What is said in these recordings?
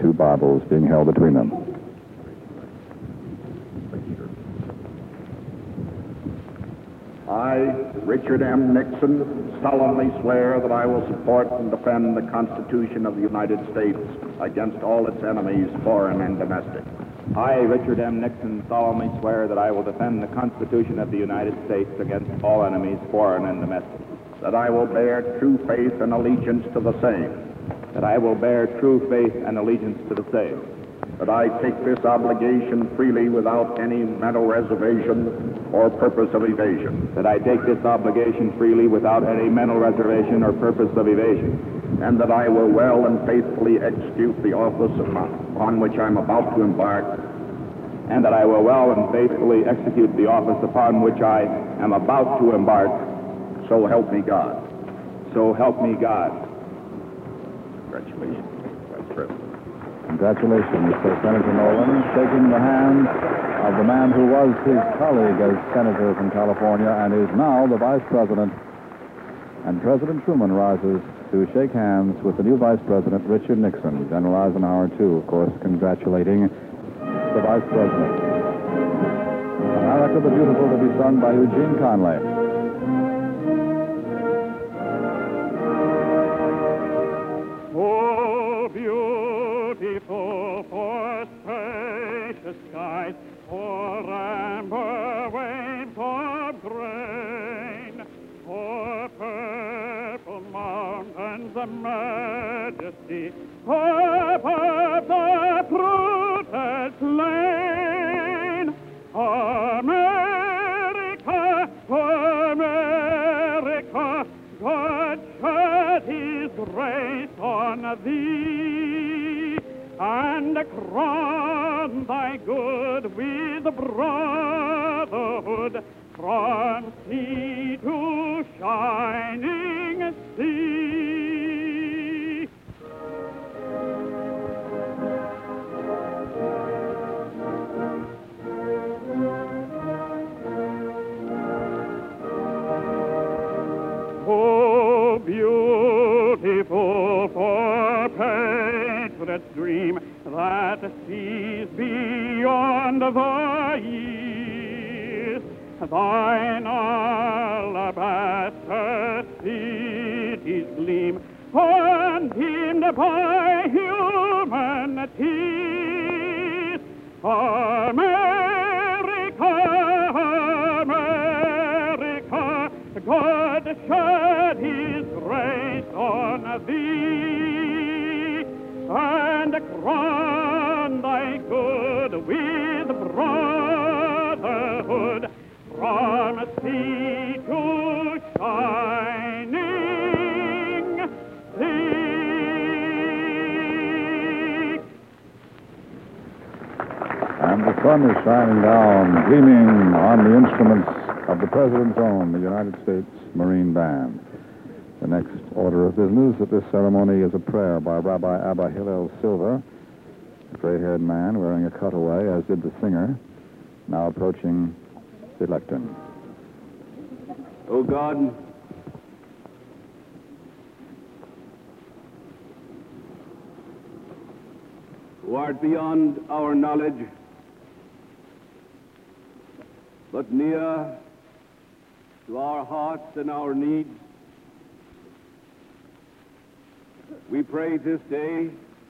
two Bibles being held between them. I, Richard M. Nixon, solemnly swear that I will support and defend the Constitution of the United States against all its enemies, foreign and domestic. I, Richard M. Nixon, solemnly swear that I will defend the Constitution of the United States against all enemies, foreign and domestic. That I will bear true faith and allegiance to the same. That I will bear true faith and allegiance to the same. That I take this obligation freely without any mental reservation or purpose of evasion. That I take this obligation freely without any mental reservation or purpose of evasion. And that I will well and faithfully execute the office upon which I am about to embark. And that I will well and faithfully execute the office upon which I am about to embark. So help me God. So help me God. Congratulations, Vice President. Congratulations to Senator Nolan, shaking the hand of the man who was his colleague as senator from California and is now the Vice President. And President Truman rises to shake hands with the new Vice President, Richard Nixon. General Eisenhower, too, of course, congratulating the Vice President. America the Beautiful to be sung by Eugene Conley. Oh, beautiful for spacious skies, for amber waves of grain, for purple mountains of majesty, above the fruitless plain. America, America, God shed his grace on thee, and crown thy good with brotherhood from sea to shining sea. Oh, beautiful for patriot's dream that sees beyond the east, thine alabaster cities gleam, undimmed by human teeth. America, America, God shed his grace on thee, and crown thy good with brotherhood from sea to shining sea. And the sun is shining down, gleaming on the instruments of the President's own, the United States Marine Band. The next order of business at this ceremony is a prayer by Rabbi Abba Hillel Silver, a gray-haired man wearing a cutaway, as did the singer, now approaching the lectern. O God, who art beyond our knowledge, but near to our hearts and our needs, we pray this day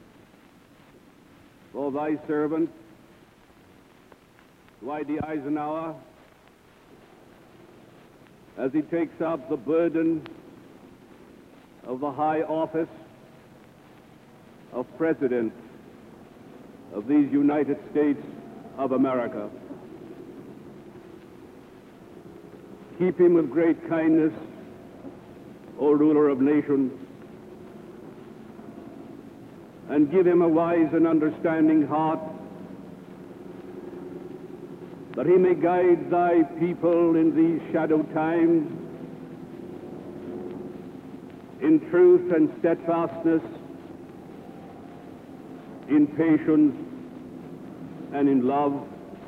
for thy servant, Dwight D. Eisenhower, as he takes up the burden of the high office of President of these United States of America. Keep him with great kindness, O ruler of nations, and give him a wise and understanding heart, that he may guide thy people in these shadow times in truth and steadfastness, in patience and in love.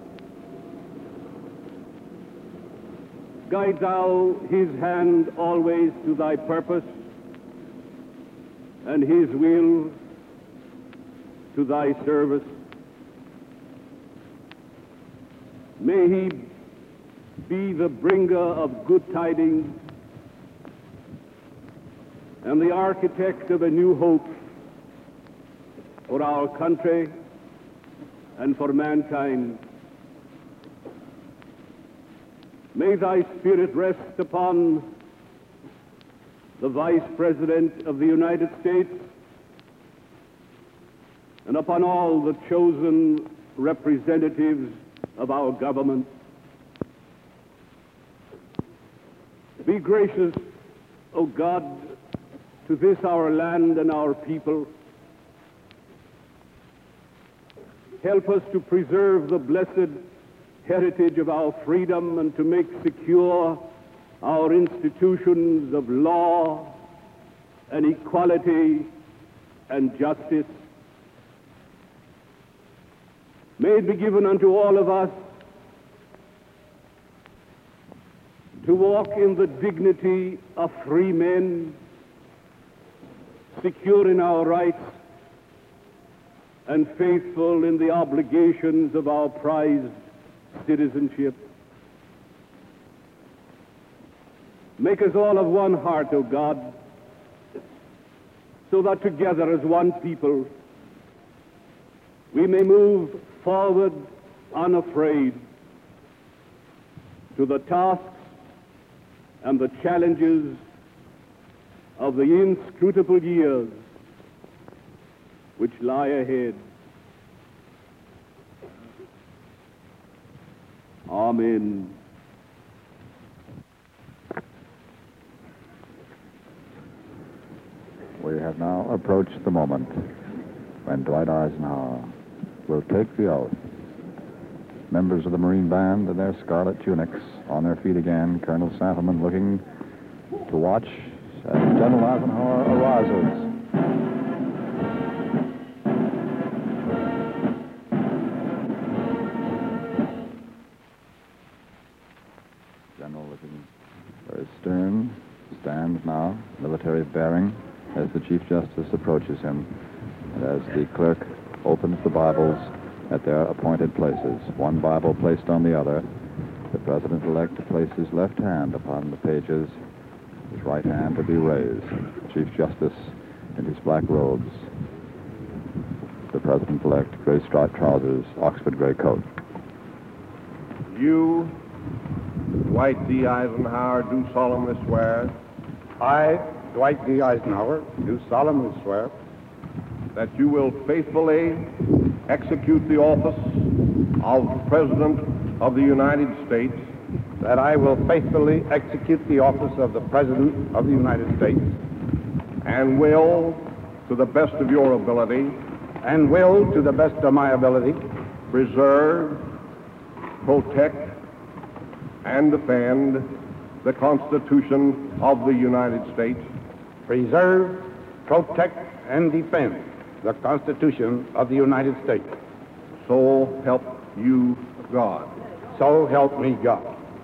Guide thou his hand always to thy purpose, and his will to thy service. May he be the bringer of good tidings and the architect of a new hope for our country and for mankind. May thy Spirit rest upon the Vice President of the United States and upon all the chosen representatives of our government. Be gracious, O God, to this our land and our people. Help us to preserve the blessed heritage of our freedom and to make secure our institutions of law and equality and justice. May it be given unto all of us to walk in the dignity of free men, secure in our rights, and faithful in the obligations of our prized citizenship. Make us all of one heart, O God, so that together as one people we may move forward unafraid to the tasks and the challenges of the inscrutable years which lie ahead. Amen. We have now approached the moment when Dwight Eisenhower will take the oath. Members of the Marine Band in their scarlet tunics on their feet again, Colonel Santelman looking to watch as General Eisenhower arises. General looking very stern, stands now, military bearing, as the Chief Justice approaches him, and as the clerk opens the Bibles at their appointed places, one Bible placed on the other. The President-elect to place his left hand upon the pages, his right hand to be raised. Chief Justice in his black robes, the President-elect, gray striped trousers, Oxford gray coat. You, Dwight D. Eisenhower, do solemnly swear. I, Dwight D. Eisenhower, do solemnly swear that you will faithfully execute the office of President of the United States. That I will faithfully execute the office of the President of the United States. And will, to the best of your ability, And will, to the best of my ability, preserve, protect, and defend the Constitution of the United States. preserve, protect, and defend the Constitution of the United States. So help you God. So help me God.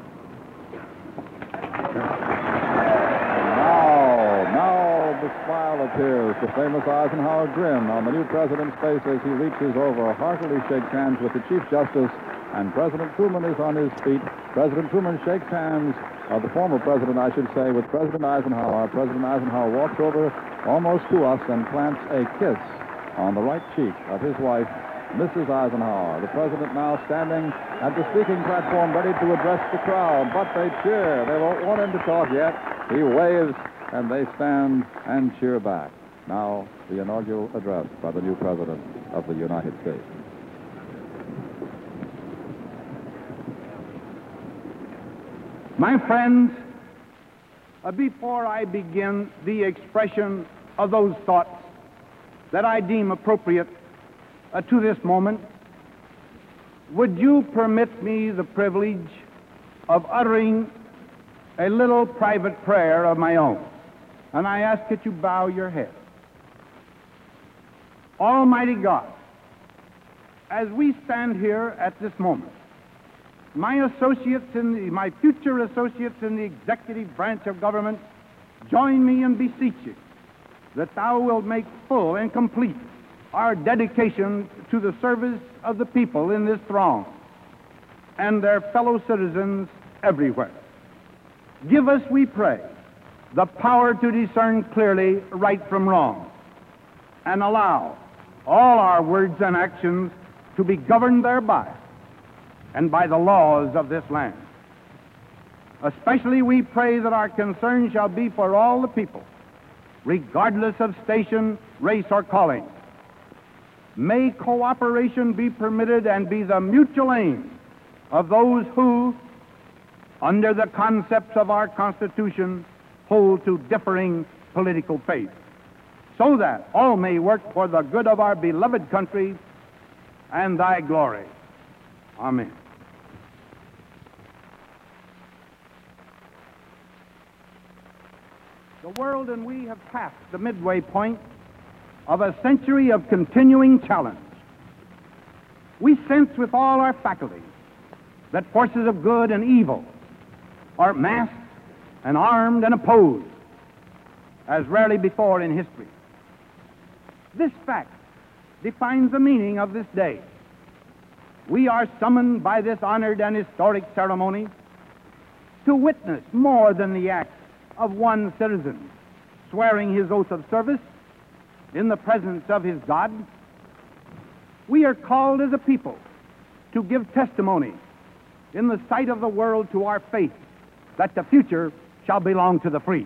Now the smile appears, the famous Eisenhower grin on the new president's face as he reaches over, heartily shakes hands with the Chief Justice, and President Truman is on his feet. President Truman shakes hands, the former president, I should say, with President Eisenhower. President Eisenhower walks over almost to us and plants a kiss on the right cheek of his wife, Mrs. Eisenhower. The president now standing at the speaking platform ready to address the crowd, but they cheer. They won't want him to talk yet. He waves, and they stand and cheer back. Now, the inaugural address by the new president of the United States. My friends, before I begin the expression of those thoughts that I deem appropriate to this moment, would you permit me the privilege of uttering a little private prayer of my own? And I ask that you bow your head. Almighty God, as we stand here at this moment, my future associates in the executive branch of government join me in beseeching that thou wilt make full and complete our dedication to the service of the people in this throng and their fellow citizens everywhere. Give us, we pray, the power to discern clearly right from wrong, and allow all our words and actions to be governed thereby and by the laws of this land. Especially we pray that our concern shall be for all the people, regardless of station, race, or calling. May cooperation be permitted and be the mutual aim of those who, under the concepts of our Constitution, hold to differing political faith, so that all may work for the good of our beloved country and thy glory. Amen. The world and we have passed the midway point of a century of continuing challenge. We sense with all our faculties that forces of good and evil are masked and armed and opposed as rarely before in history. This fact defines the meaning of this day. We are summoned by this honored and historic ceremony to witness more than the act of one citizen swearing his oath of service in the presence of his God. We are called as a people to give testimony in the sight of the world to our faith that the future shall belong to the free.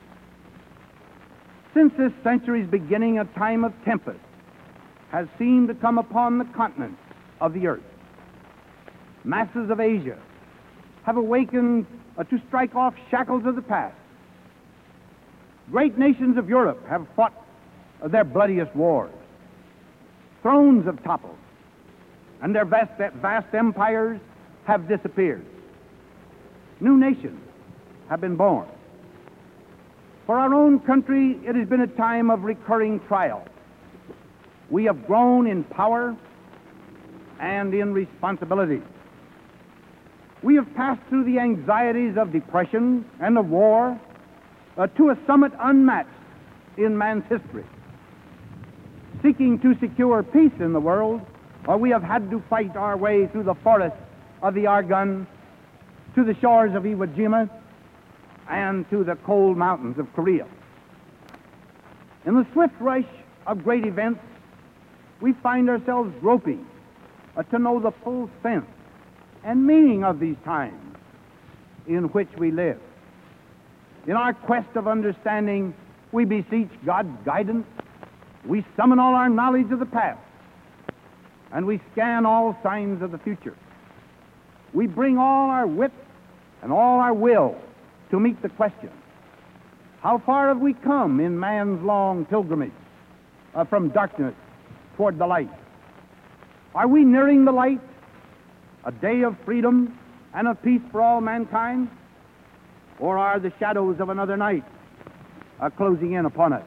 Since this century's beginning, a time of tempest has seemed to come upon the continents of the earth. Masses of Asia have awakened to strike off shackles of the past. Great nations of Europe have fought their bloodiest wars. Thrones have toppled, and their vast empires have disappeared. New nations have been born. For our own country, it has been a time of recurring trial. We have grown in power and in responsibility. We have passed through the anxieties of depression and of war to a summit unmatched in man's history. Seeking to secure peace in the world, we have had to fight our way through the forests of the Argonne, to the shores of Iwo Jima, and to the cold mountains of Korea. In the swift rush of great events, we find ourselves groping to know the full sense and meaning of these times in which we live. In our quest of understanding, we beseech God's guidance. We summon all our knowledge of the past, and we scan all signs of the future. We bring all our wit and all our will to meet the question: how far have we come in man's long pilgrimage from darkness toward the light? Are we nearing the light, a day of freedom and of peace for all mankind? Or are the shadows of another night closing in upon us?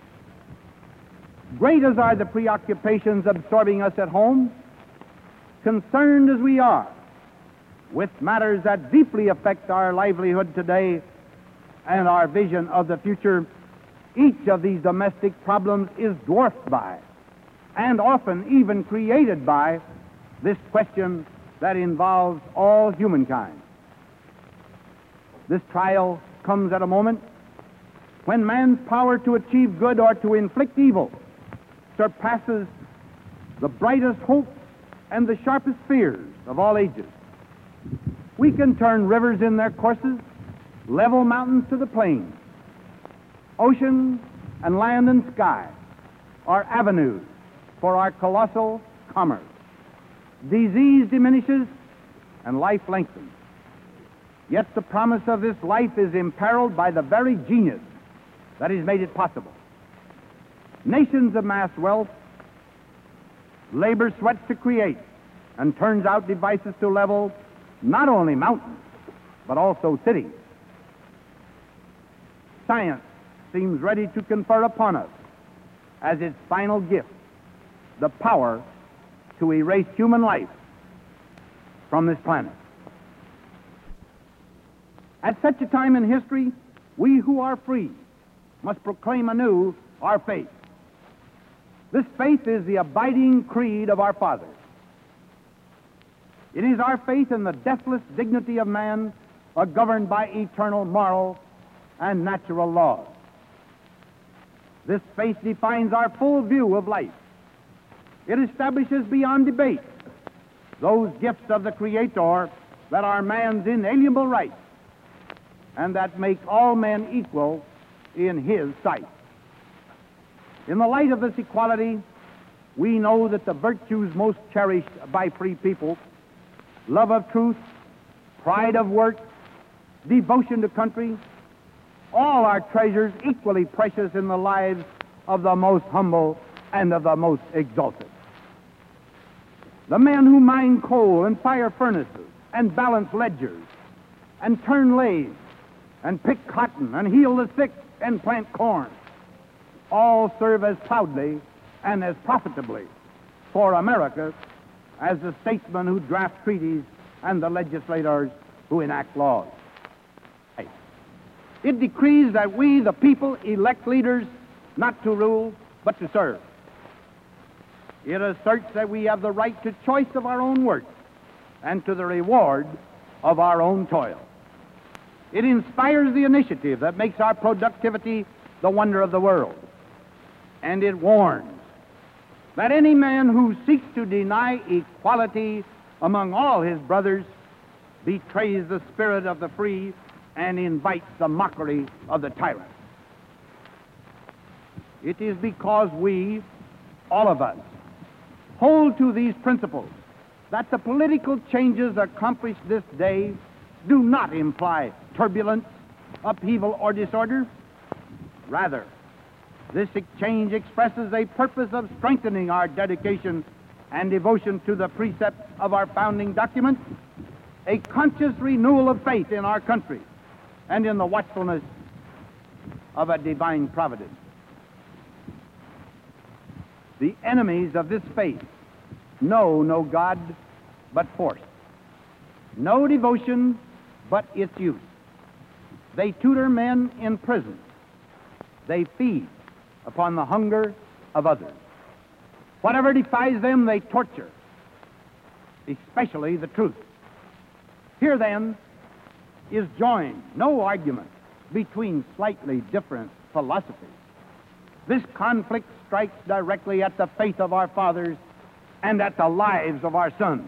Great as are the preoccupations absorbing us at home, concerned as we are with matters that deeply affect our livelihood today and our vision of the future, each of these domestic problems is dwarfed by, and often even created by, this question that involves all humankind. This trial comes at a moment when man's power to achieve good or to inflict evil surpasses the brightest hopes and the sharpest fears of all ages. We can turn rivers in their courses, level mountains to the plains. Ocean and land and sky are avenues for our colossal commerce. Disease diminishes and life lengthens. Yet the promise of this life is imperiled by the very genius that has made it possible. Nations amass wealth, labor sweats to create, and turns out devices to level not only mountains, but also cities. Science seems ready to confer upon us, as its final gift, the power to erase human life from this planet. At such a time in history, we who are free must proclaim anew our faith. This faith is the abiding creed of our fathers. It is our faith in the deathless dignity of man, governed by eternal moral and natural laws. This faith defines our full view of life. It establishes beyond debate those gifts of the Creator that are man's inalienable right and that make all men equal in His sight. In the light of this equality, we know that the virtues most cherished by free people, love of truth, pride of work, devotion to country, all are treasures equally precious in the lives of the most humble and of the most exalted. The men who mine coal and fire furnaces and balance ledgers and turn lathes and pick cotton and heal the sick and plant corn all serve as proudly and as profitably for America as the statesmen who draft treaties and the legislators who enact laws. It decrees that we, the people, elect leaders not to rule, but to serve. It asserts that we have the right to choice of our own work and to the reward of our own toil. It inspires the initiative that makes our productivity the wonder of the world. And it warns that any man who seeks to deny equality among all his brothers betrays the spirit of the free and invites the mockery of the tyrant. It is because we, all of us, hold to these principles that the political changes accomplished this day do not imply turbulence, upheaval, or disorder. Rather, this exchange expresses a purpose of strengthening our dedication and devotion to the precepts of our founding document, a conscious renewal of faith in our country and in the watchfulness of a divine providence. The enemies of this faith know no God but force, no devotion but its use. They tutor men in prison. They feed upon the hunger of others. Whatever defies them, they torture, especially the truth. Here, then, is joined no argument between slightly different philosophies. This conflict strikes directly at the faith of our fathers and at the lives of our sons.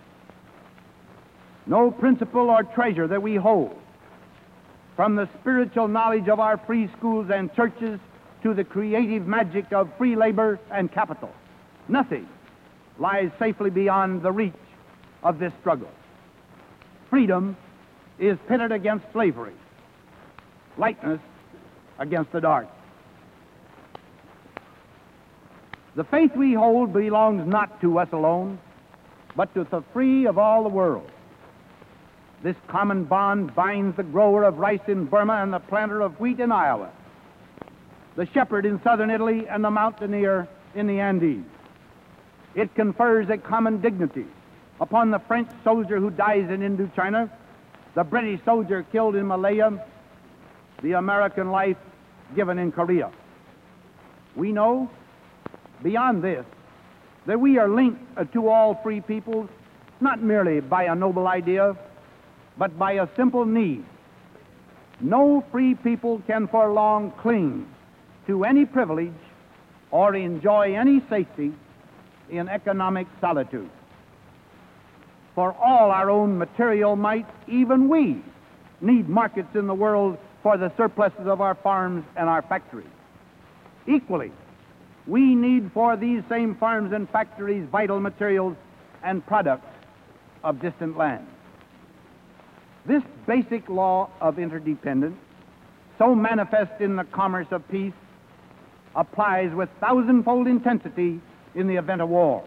No principle or treasure that we hold, from the spiritual knowledge of our free schools and churches to the creative magic of free labor and capital, nothing lies safely beyond the reach of this struggle. Freedom is pitted against slavery, lightness against the dark. The faith we hold belongs not to us alone, but to the free of all the world. This common bond binds the grower of rice in Burma and the planter of wheat in Iowa, the shepherd in southern Italy and the mountaineer in the Andes. It confers a common dignity upon the French soldier who dies in Indochina, the British soldier killed in Malaya, the American life given in Korea. We know, beyond this, that we are linked to all free peoples, not merely by a noble idea, but by a simple need. No free people can for long cling to any privilege or enjoy any safety in economic solitude. For all our own material might, even we need markets in the world for the surpluses of our farms and our factories. Equally, we need for these same farms and factories vital materials and products of distant lands. This basic law of interdependence, so manifest in the commerce of peace, applies with thousandfold intensity in the event of war.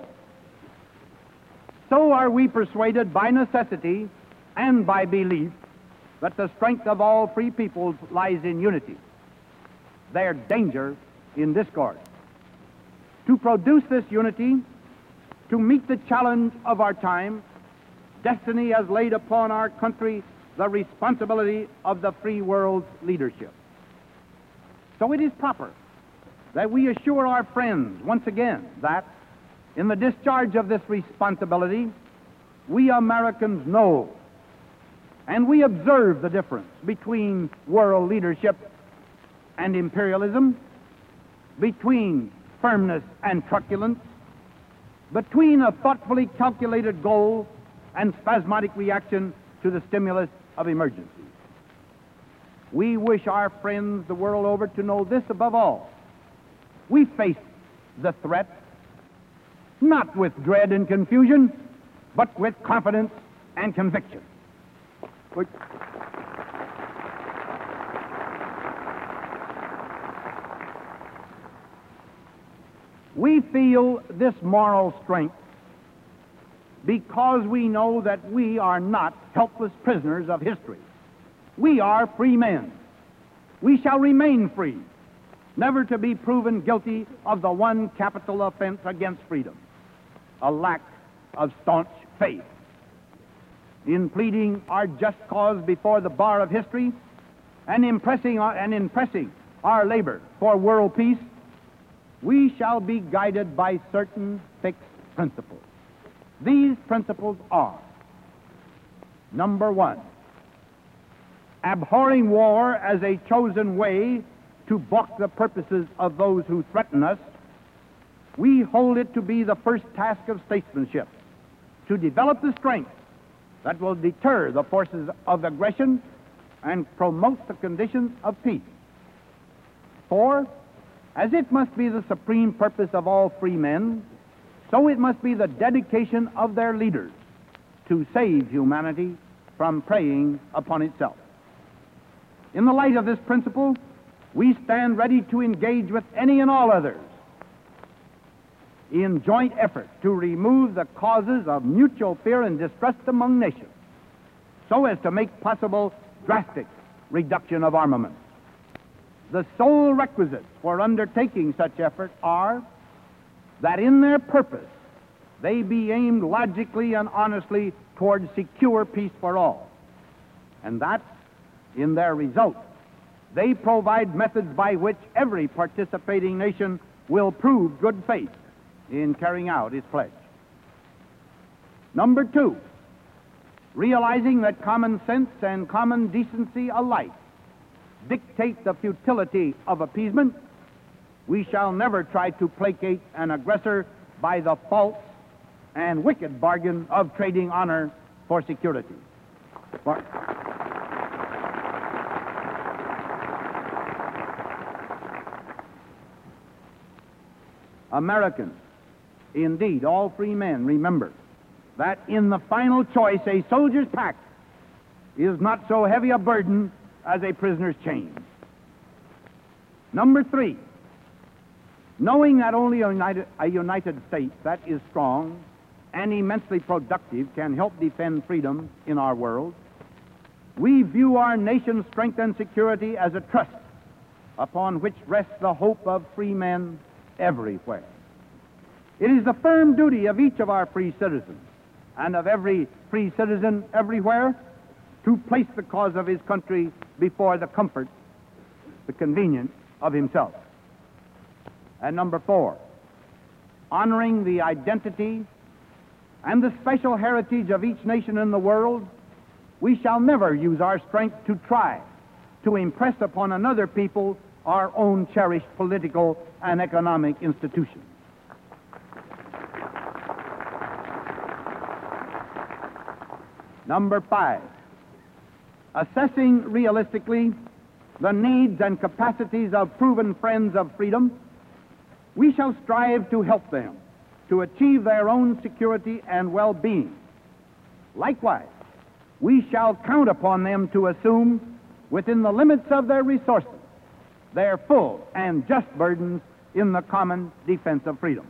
So are we persuaded by necessity and by belief that the strength of all free peoples lies in unity, their danger in discord. To produce this unity, to meet the challenge of our time, destiny has laid upon our country the responsibility of the free world's leadership. So it is proper that we assure our friends once again that, in the discharge of this responsibility, we Americans know and we observe the difference between world leadership and imperialism, between firmness and truculence, between a thoughtfully calculated goal and spasmodic reaction to the stimulus of emergency. We wish our friends the world over to know this above all. We face the threat not with dread and confusion, but with confidence and conviction. We feel this moral strength because we know that we are not helpless prisoners of history. We are free men. We shall remain free, never to be proven guilty of the one capital offense against freedom, a lack of staunch faith. In pleading our just cause before the bar of history and impressing our labor for world peace, we shall be guided by certain fixed principles. These principles are: number one, abhorring war as a chosen way to balk the purposes of those who threaten us, we hold it to be the first task of statesmanship to develop the strength that will deter the forces of aggression and promote the conditions of peace. For, as it must be the supreme purpose of all free men, so it must be the dedication of their leaders to save humanity from preying upon itself. In the light of this principle, we stand ready to engage with any and all others in joint effort to remove the causes of mutual fear and distrust among nations, so as to make possible drastic reduction of armaments. The sole requisites for undertaking such effort are that in their purpose they be aimed logically and honestly toward secure peace for all, and that in their result they provide methods by which every participating nation will prove good faith in carrying out its pledge. Number two, realizing that common sense and common decency alike dictate the futility of appeasement, we shall never try to placate an aggressor by the false and wicked bargain of trading honor for security. Americans, indeed all free men, remember that in the final choice a soldier's pack is not so heavy a burden as a prisoner's chain. Number three, knowing that only a United States that is strong and immensely productive can help defend freedom in our world, we view our nation's strength and security as a trust upon which rests the hope of free men everywhere. It is the firm duty of each of our free citizens and of every free citizen everywhere to place the cause of his country before the comfort, the convenience of himself. And number four, honoring the identity and the special heritage of each nation in the world, we shall never use our strength to try to impress upon another people our own cherished political and economic institutions. Number five, assessing realistically the needs and capacities of proven friends of freedom, we shall strive to help them to achieve their own security and well-being. Likewise, we shall count upon them to assume, within the limits of their resources, their full and just burdens in the common defense of freedom.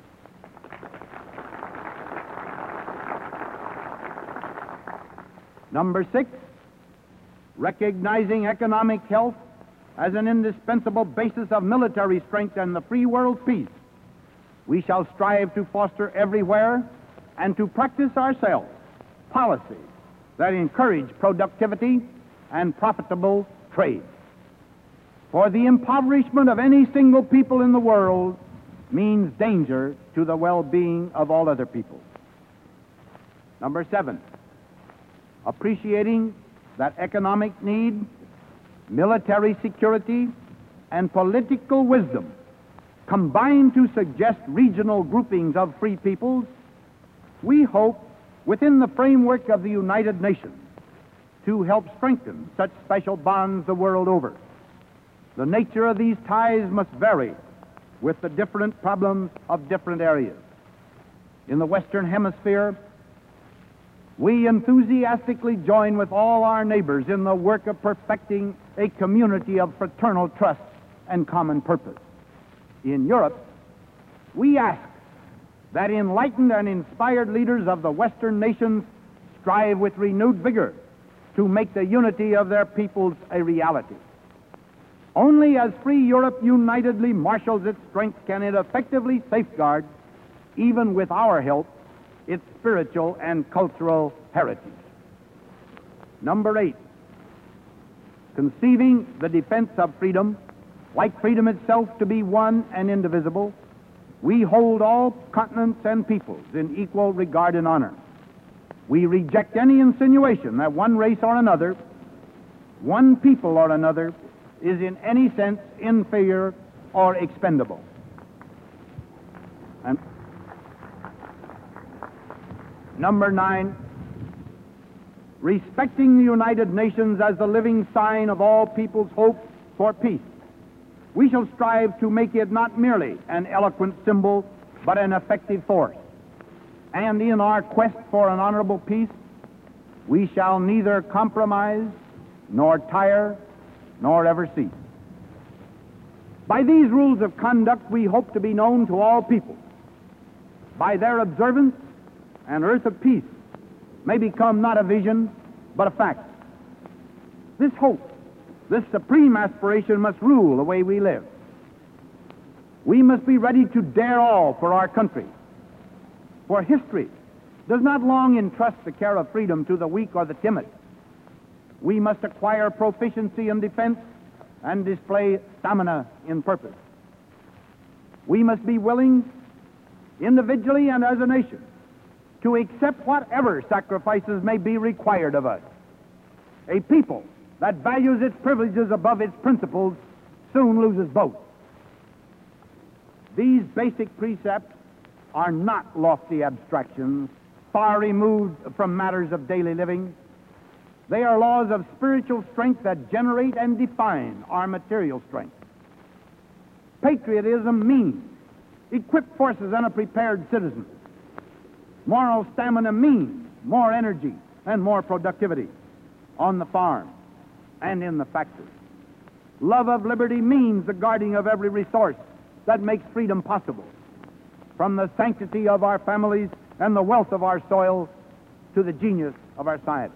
Number six, recognizing economic health as an indispensable basis of military strength and the free world's peace, we shall strive to foster everywhere and to practice ourselves policies that encourage productivity and profitable trade. For the impoverishment of any single people in the world means danger to the well-being of all other people. Number 7, appreciating that economic need, military security, and political wisdom combine to suggest regional groupings of free peoples, we hope, within the framework of the United Nations, to help strengthen such special bonds the world over. The nature of these ties must vary with the different problems of different areas. In the Western Hemisphere, we enthusiastically join with all our neighbors in the work of perfecting a community of fraternal trust and common purpose. In Europe, we ask that enlightened and inspired leaders of the Western nations strive with renewed vigor to make the unity of their peoples a reality. Only as free Europe unitedly marshals its strength can it effectively safeguard, even with our help, its spiritual and cultural heritage. Number 8, conceiving the defense of freedom, like freedom itself, to be one and indivisible, we hold all continents and peoples in equal regard and honor. We reject any insinuation that one race or another, one people or another, is in any sense inferior or expendable. And number 9, respecting the United Nations as the living sign of all people's hope for peace, we shall strive to make it not merely an eloquent symbol, but an effective force. And in our quest for an honorable peace, we shall neither compromise, nor tire, nor ever cease. By these rules of conduct, we hope to be known to all people. By their observance, an earth of peace may become not a vision, but a fact. This hope, this supreme aspiration must rule the way we live. We must be ready to dare all for our country. For history does not long entrust the care of freedom to the weak or the timid. We must acquire proficiency in defense and display stamina in purpose. We must be willing, individually and as a nation, to accept whatever sacrifices may be required of us. A people that values its privileges above its principles soon loses both. These basic precepts are not lofty abstractions, far removed from matters of daily living. They are laws of spiritual strength that generate and define our material strength. Patriotism means equipped forces and a prepared citizen. Moral stamina means more energy and more productivity on the farm and in the factory. Love of liberty means the guarding of every resource that makes freedom possible, from the sanctity of our families and the wealth of our soil to the genius of our science.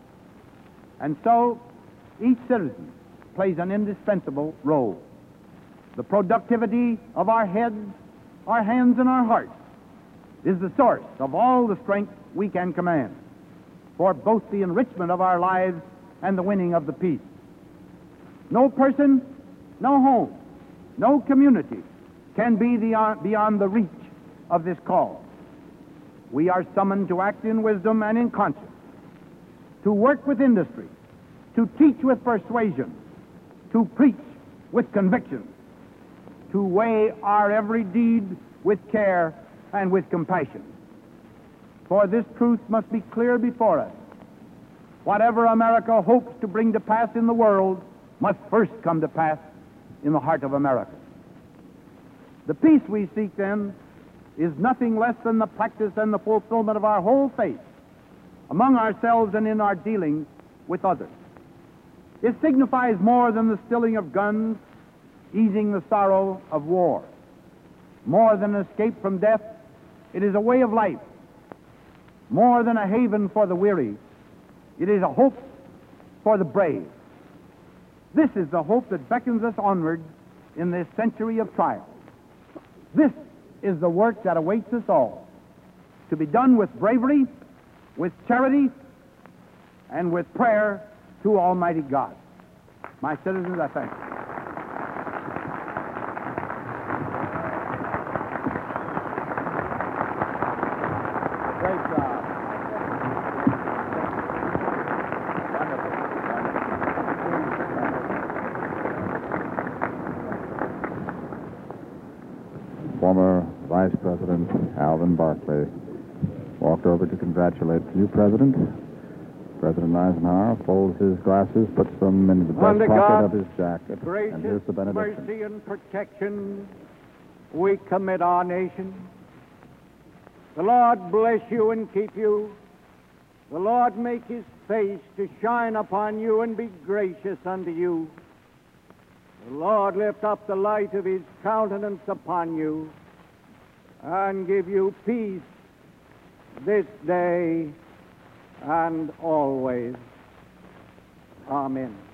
And so, each citizen plays an indispensable role. The productivity of our heads, our hands, and our hearts is the source of all the strength we can command for both the enrichment of our lives and the winning of the peace. No person, no home, no community can be beyond the reach of this call. We are summoned to act in wisdom and in conscience, to work with industry, to teach with persuasion, to preach with conviction, to weigh our every deed with care and with compassion. For this truth must be clear before us. Whatever America hopes to bring to pass in the world must first come to pass in the heart of America. The peace we seek, then, is nothing less than the practice and the fulfillment of our whole faith among ourselves and in our dealings with others. It signifies more than the stilling of guns, easing the sorrow of war. More than an escape from death, it is a way of life. More than a haven for the weary, it is a hope for the brave. This is the hope that beckons us onward in this century of trials. This is the work that awaits us all, to be done with bravery, with charity, and with prayer to Almighty God. My citizens, I thank you. former Vice President Alvin Barkley walked over to congratulate the new president. President Eisenhower folds his glasses, puts them into the breast Under pocket God's of his jacket, and gracious here's the benediction. mercy and protection, we commit our nation. The Lord bless you and keep you. The Lord make his face to shine upon you and be gracious unto you. The Lord lift up the light of his countenance upon you and give you peace this day and always. Amen.